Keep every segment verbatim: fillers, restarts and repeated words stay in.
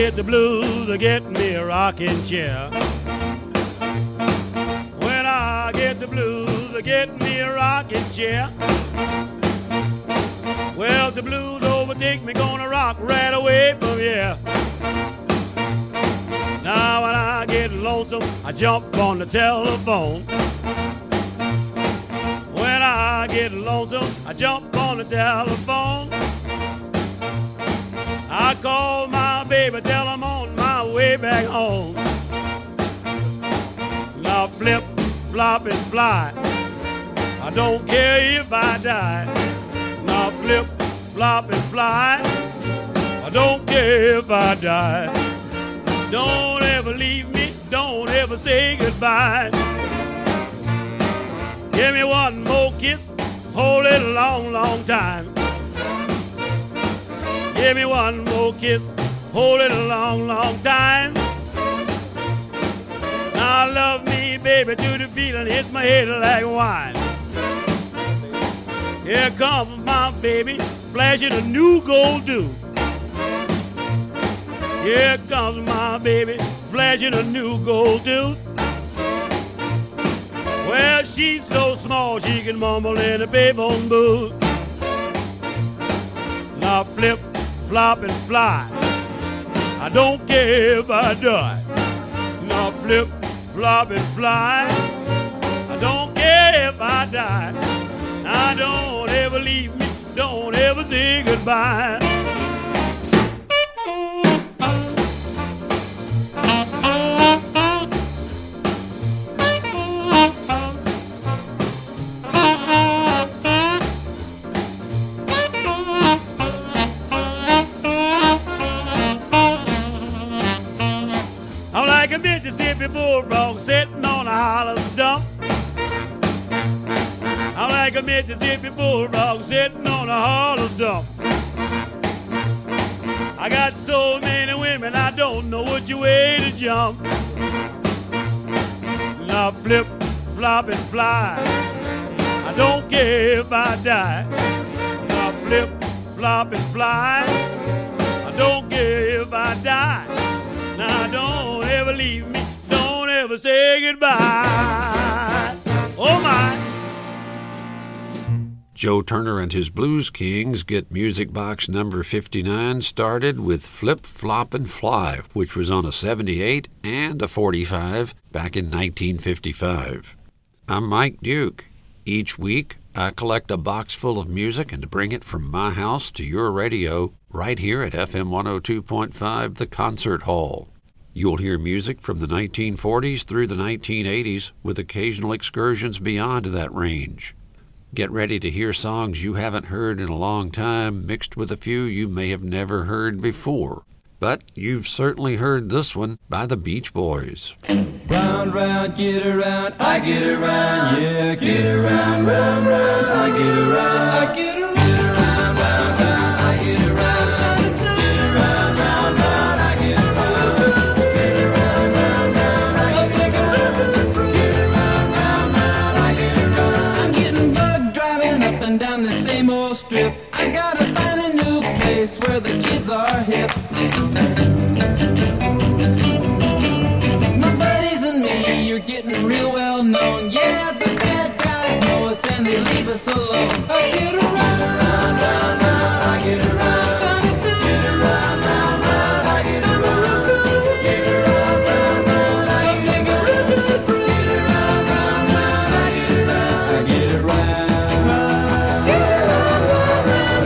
get the blues, I get me a rocking chair. When I get the blues, I get me a rocking chair. Well, the blues overtake me, gonna rock right away from here. Now when I get lonesome, I jump on the telephone. When I get lonesome, I jump on the telephone. I call my baby, tell I'm on my way back home. Now flip, flop, and fly, I don't care if I die. Now flip, flop, and fly, I don't care if I die. Don't ever leave me, don't ever say goodbye. Give me one more kiss, hold it a long, long time. Give me one more kiss, hold it a long, long time. Now love me, baby, to the feeling hits my head like wine. Here comes my baby, flashing a new gold tooth. Here comes my baby, flashing a new gold tooth. Well, she's so small she can mumble in a payphone booth. Now flip, flop, and fly, I don't care if I die. Now flip, flop, and fly, I don't care if I die. Now don't ever leave me, don't ever say goodbye. I'm like a Mississippi bulldog sitting on a hollow stump. I'm like a Mississippi bulldog sitting on a hollow stump. I got so many women, I don't know which way to jump. Now flip, flop, and fly, I don't care if I die. Now flip, flop, and fly, I don't care if I die. Now don't ever leave me, don't ever say goodbye. Oh my. Joe Turner and his Blues Kings get Music Box number fifty-nine started with Flip, Flop, and Fly, which was on a seventy-eight and a forty-five back in nineteen fifty-five. I'm Mike Duke. Each week, I collect a box full of music and bring it from my house to your radio right here at F M one oh two point five, The Concert Hall. You'll hear music from the nineteen forties through the nineteen eighties with occasional excursions beyond that range. Get ready to hear songs you haven't heard in a long time, mixed with a few you may have never heard before. But you've certainly heard this one by the Beach Boys. Round, round, get around, I get around, yeah, get around, round, round, I get around, I get around, get around, round, round, I get around, get around, round, round, I get around, get around, round, round, I get around, get around, round, round, I get around. I'm getting bugged driving up and down the same old strip. I gotta find a new place where the kids are hip. My buddies and me, you're getting real well known. Yeah, the bad guys know us and they leave us alone. I get around, round, round, round, I get around, get around, round, round, I get around, get around, round, round, I get around, get around, round, round, I get around, I get around, get around, round, round,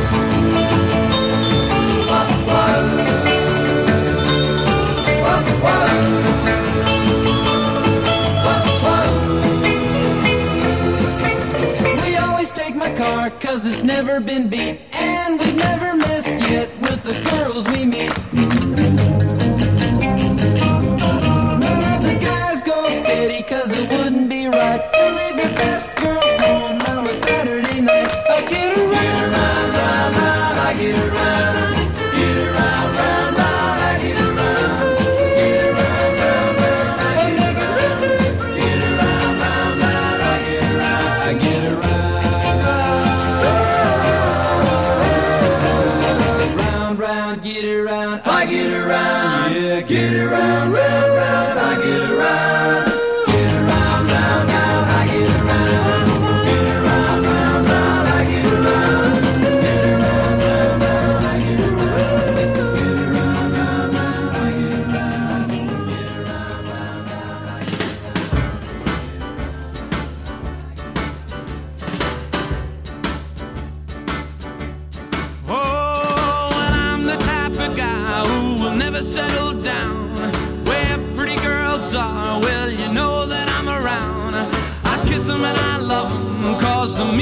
we always take my car cause it's never been beat, and we've never missed yet with the girls we meet. None of the guys go steady cause it wouldn't be right to leave your best girl home on a Saturday night. I get around, round, round, round, I get around, get around, round, round, I get around, get around, round, round, I get around, get around, round, round, I get around, I get around, round, round, get around, I get around.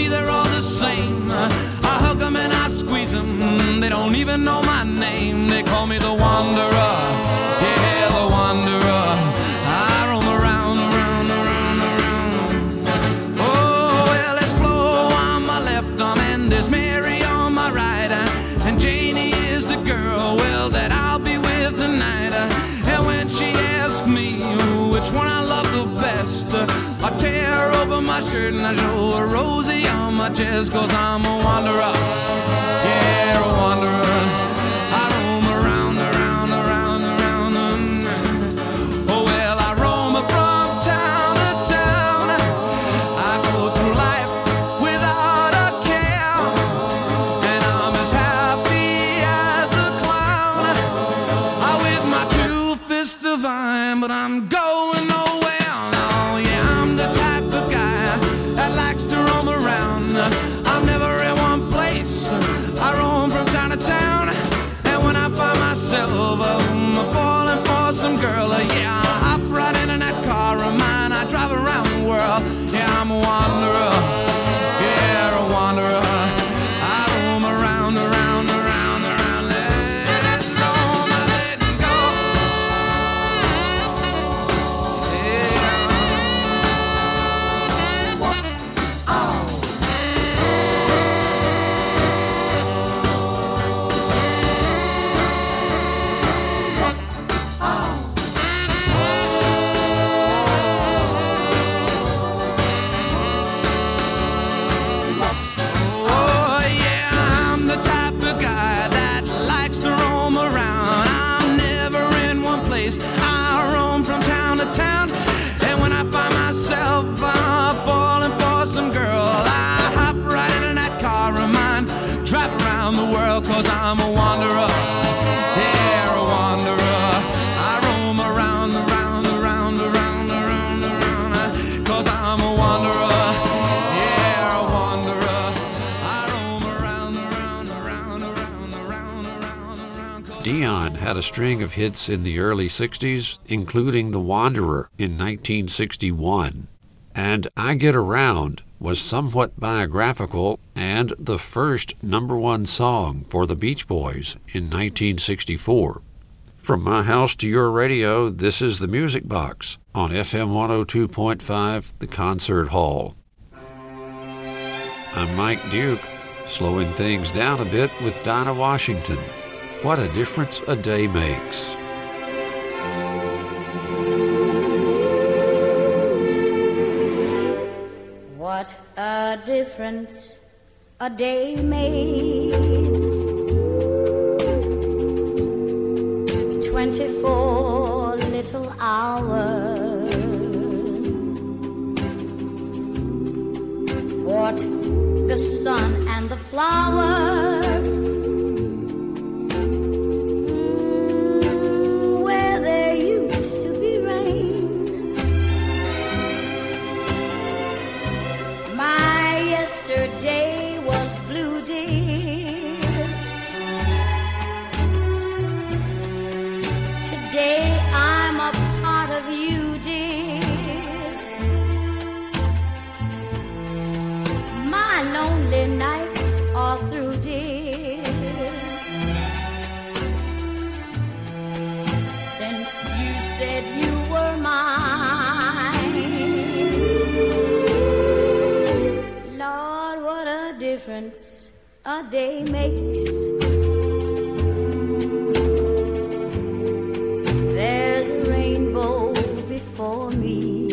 me they're all the same. I hug them and I squeeze them, they don't even know my name. They call me the wanderer, yeah, the wanderer. I roam around, around, around, around. Oh, well, there's Flo on my left arm and there's Mary on my right, and Janie is the girl, well, that I'll be with tonight. And when she asks me which one I love the best, I tear open my shirt and I show her Rosie on my chest. Cause I'm a wanderer, yeah, a wanderer. I roam around, around, around, around. Oh well, I roam from town to town. I go through life without a care, and I'm as happy as a clown. I with my two fists divine, but I'm going nowhere. Oh yeah, I'm the type of guy that likes to roam around. I'm never in one place, I roam from town to town. And when I find myself um, falling for some girl, uh, yeah, I hop right into that car of mine. I drive around the world, yeah, I'm a wanderer, yeah, a wanderer. I roam around, around, around, around. Let it roam, I let it go. Oh yeah, I'm the type of guy that likes to roam around. I'm never in one place, I roam from town to town. And when I find myself uh, falling for some girl, I hop right into that car of mine, drive around the world. Cause I'm a wanderer, yeah, a wanderer. I roam around, around, around, around, around, around. Cause I'm a wanderer, yeah, a wanderer. I roam around, around, around, around, around, around, around. 'Cause Dion had a string of hits in the early sixties, including The Wanderer in nineteen sixty-one. And I Get Around was somewhat biographical and the first number one song for the Beach Boys in nineteen sixty-four. From my house to your radio, this is the Music Box on F M one oh two point five, The Concert Hall. I'm Mike Duke, slowing things down a bit with Dinah Washington. What a difference a day makes. What a difference a day made. Twenty-four little hours. What the sun and the flowers. Mm, where there used to be rain. My yesterday was blue, dear. Today I'm a part of you, dear. My lonely nights are through, dear. Since you said you were mine. Lord, what a difference a day makes. There's a rainbow before me.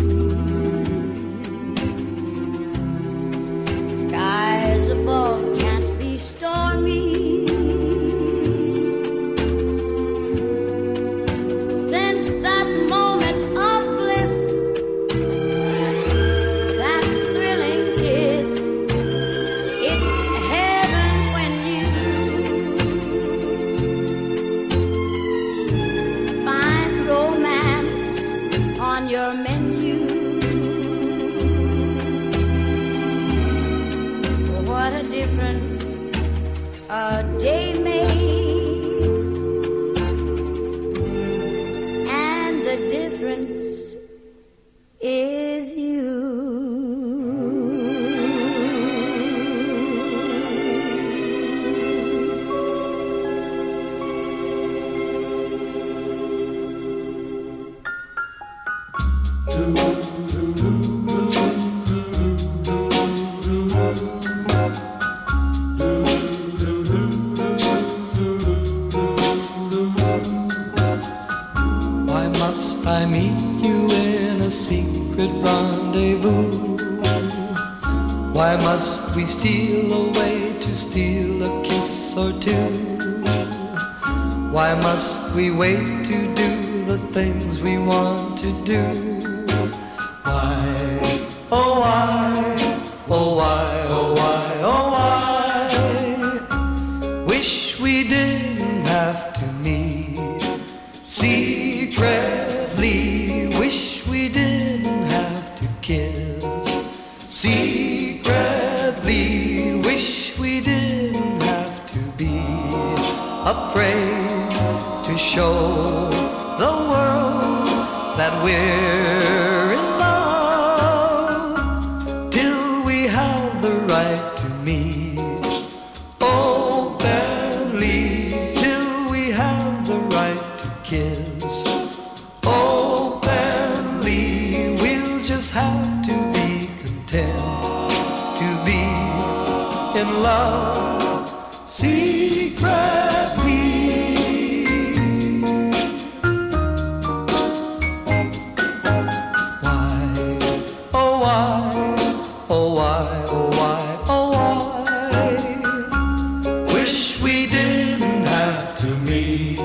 Skies above can't be stormy. Since that moment of bliss, that thrilling kiss, it's heaven when you find romance on your menu. What a difference a day made, and the difference is you. Why must I meet you in a secret rendezvous? Why must we steal away to steal a kiss or two? Why must we wait to do the things we want to do? Why, oh why, oh why, oh why, oh why? Wish we didn't have to meet secretly. Wish we didn't have to kiss secretly. Wish we didn't have to be afraid to show the world that we're in love till we have the right to meet openly, till we have the right to kiss openly. We'll just have to be content to be in love secretly. Why, oh why, oh why, oh why, oh why? Wish we didn't have to meet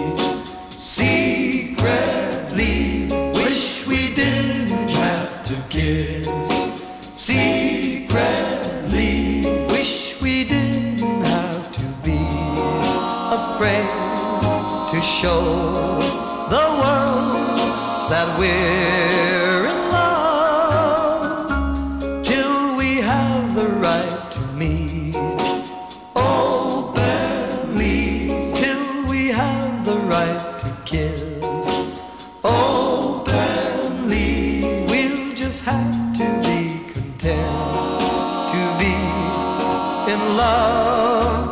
secretly. Wish we didn't have to kiss secretly. Wish we didn't have to be afraid to show the world that we're in love till we have the right to meet openly, till we have the right to kiss openly. We'll just have to be content to be in love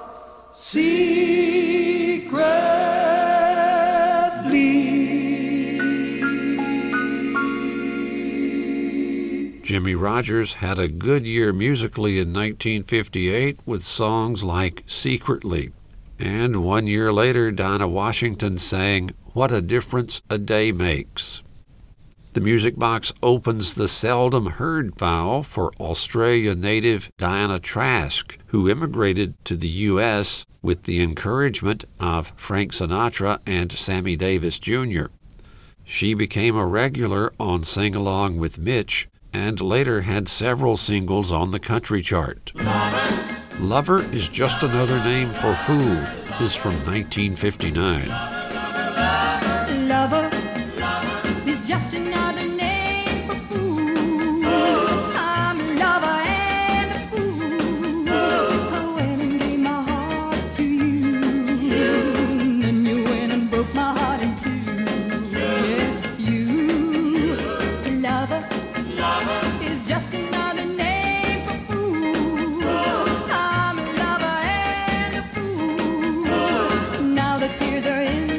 secretly. Jimmie Rodgers had a good year musically in nineteen fifty-eight with songs like Secretly. And one year later, Dinah Washington sang What a Difference a Day Makes. The Music Box opens the seldom heard file for Australia native Diana Trask, who immigrated to the U S with the encouragement of Frank Sinatra and Sammy Davis Junior She became a regular on Sing Along with Mitch and later had several singles on the country chart. Lover, Lover is Just Another Name for Fool is from nineteen fifty-nine. Lover is just another name for fool. I'm a lover and a fool. I went and gave my heart to you. Then you went and broke my heart in two. Yeah, you. Lover is just another name for fool. I'm a lover and a fool. Now the tears are in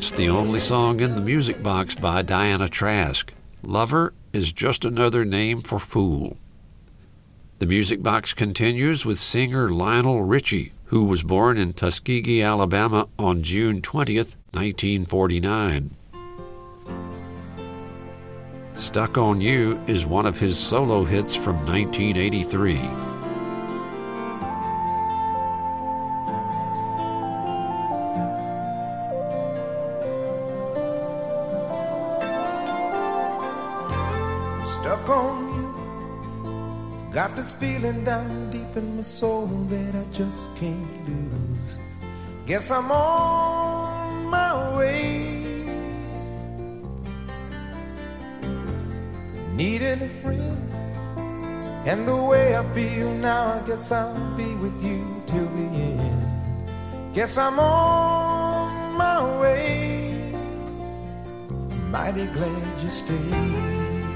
It's the only song in the music box by Diana Trask. Lover is just another name for fool. The music box continues with singer Lionel Richie, who was born in Tuskegee, Alabama on June twentieth, nineteen forty-nine. Stuck on You is one of his solo hits from nineteen eighty-three. Stuck on you, got this feeling down deep in my soul that I just can't lose. Guess I'm on my way. Needing a friend, and the way I feel now, I guess I'll be with you till the end. Guess I'm on my way. Mighty glad you stayed.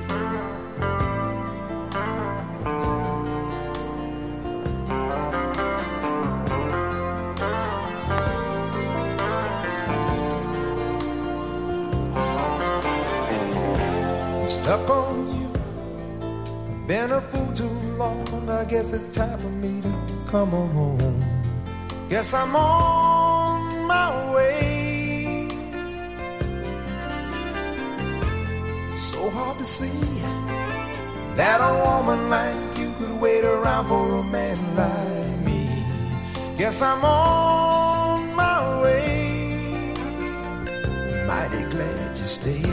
Stuck on you, been a fool too long. I guess it's time for me to come on home. Guess I'm on my way. So hard to see that a woman like you could wait around for a man like me. Guess I'm on my way. Mighty glad you stayed.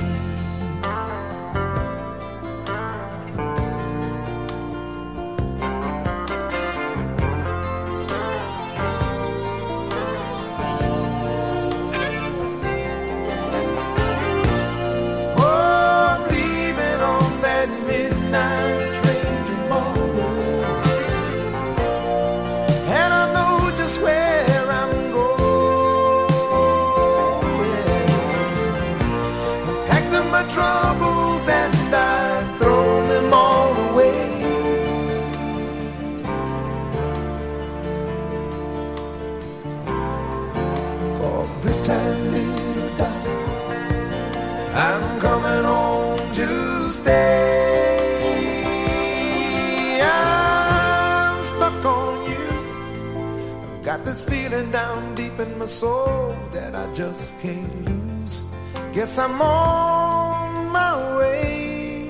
Troubles and I throw them all away. Cause this time, little darling, I'm coming home to stay. I'm stuck on you. I've got this feeling down deep in my soul that I just can't lose. Guess I'm on my way.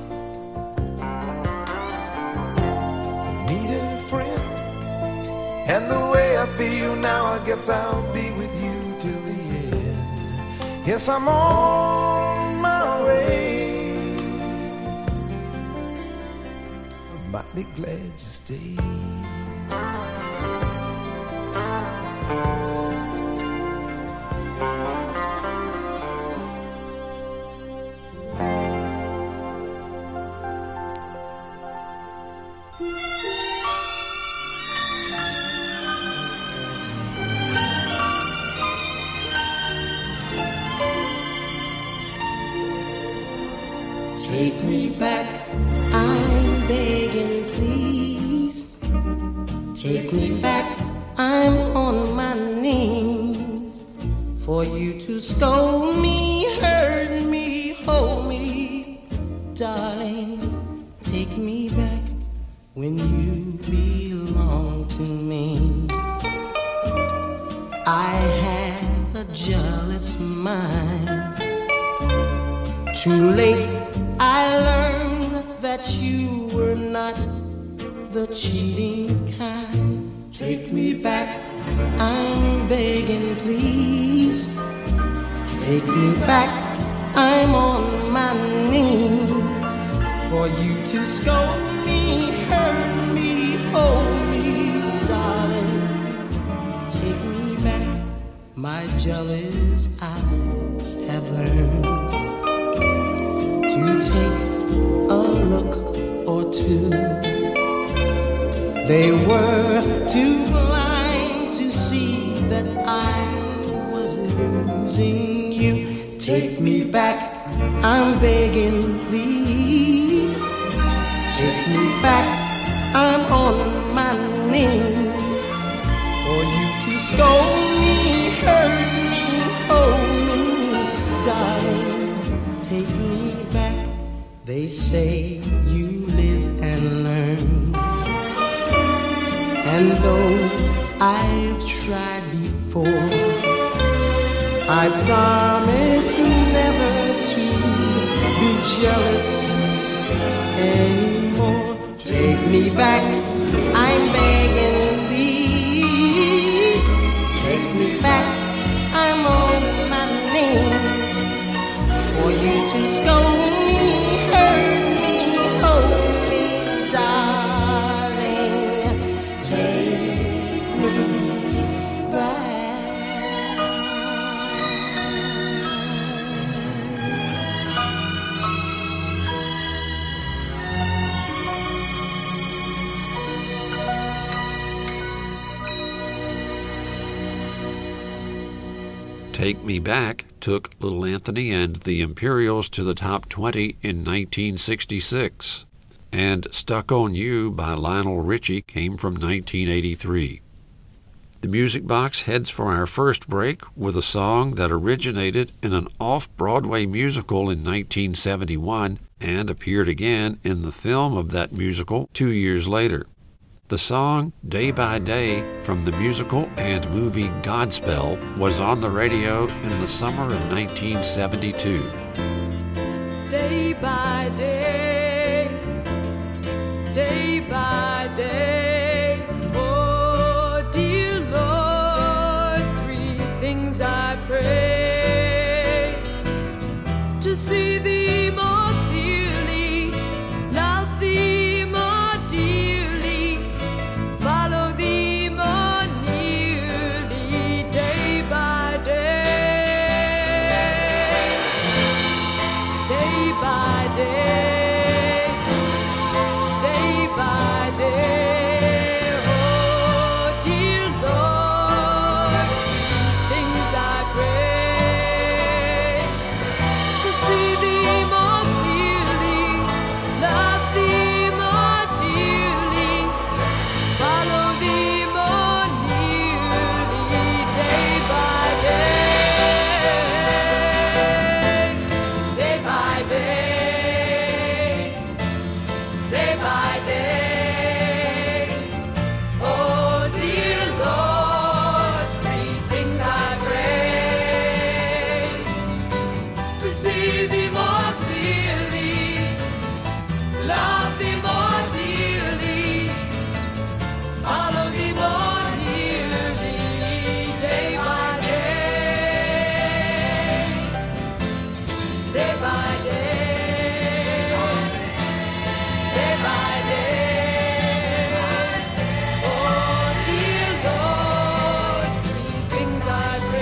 Needed a friend, and the way I feel now, I guess I'll be with you till the end. Guess I'm on my way. I'm mighty glad you stayed. Take me back, I'm begging, please. Take me back, I'm on my knees. For you to scold me, hurt me, hold me. Darling, take me back when you belong to me. I have a jealous mind. Too late I learned that you were not the cheating kind. Take me back, I'm begging, please. Take me back, I'm on my knees. For you to scold me, hurt me, hold me, darling. Take me back, my jealous eyes have learned to take a look or two. They were too blind to see that I was losing you. Take me back, I'm begging, please. Take me back, I'm on my knees. For you to scold me, hurt me, hold me, They say you live and learn. And though I've tried before, I promise never to be jealous anymore. Take me back, I'm begging, please. Take me back, I'm on my knees. For you to scold me, hurt me, hold me, darling. Take me back. Take Me Back took Little Anthony and the Imperials to the top twenty in nineteen sixty-six, and Stuck on You by Lionel Richie came from nineteen eighty-three. The Music Box heads for our first break with a song that originated in an off-Broadway musical in nineteen seventy-one and appeared again in the film of that musical two years later. The song Day by Day from the musical and movie Godspell was on the radio in the summer of nineteen seventy-two. Day by day, day by day, oh dear Lord, three things I pray: to see Thee more clearly, love Thee more dearly, follow Thee more nearly, day by day, day by day, day by day, oh dear Lord, three things I pray: to see Thee more clearly, love Thee more dearly, follow Thee more nearly, day by day, day by day, day by day, oh dear Lord, three things I pray: to see Thee more clearly, love Thee more dearly, follow Thee more nearly, day by day, day by day, day by day, oh dear Lord, three things I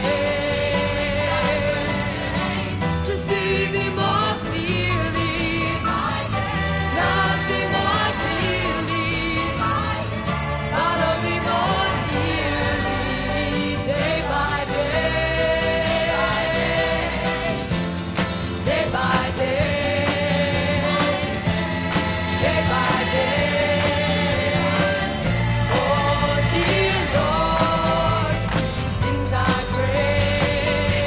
pray: to see Thee more clearly, love Thee more dearly, follow Thee more nearly, day by day, day by day, day by day, oh dear Lord, three things I pray: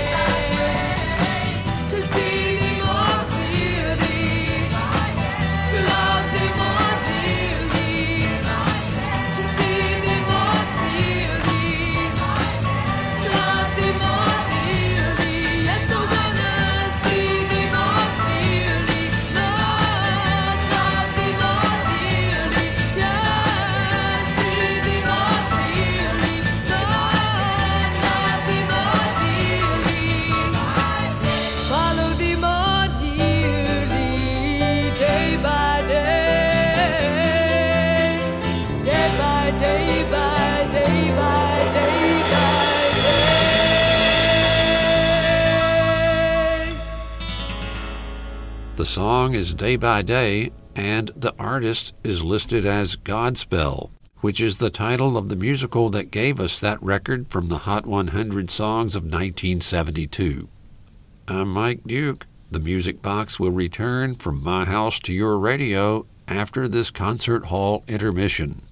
to see Thee more clearly, love Thee more dearly, to see Thee more clearly, love Thee more dearly, yes, I'm gonna see Thee more clearly, love, love Thee more dearly, yes, see Thee more clearly, love, love Thee more dearly, follow Thee more nearly, day by day, day by day, by day by day by day. The song is Day by Day, and the artist is listed as Godspell, which is the title of the musical that gave us that record from the Hot one hundred Songs of nineteen seventy-two. I'm Mike Duke. The Music Box will return from my house to your radio after this concert hall intermission.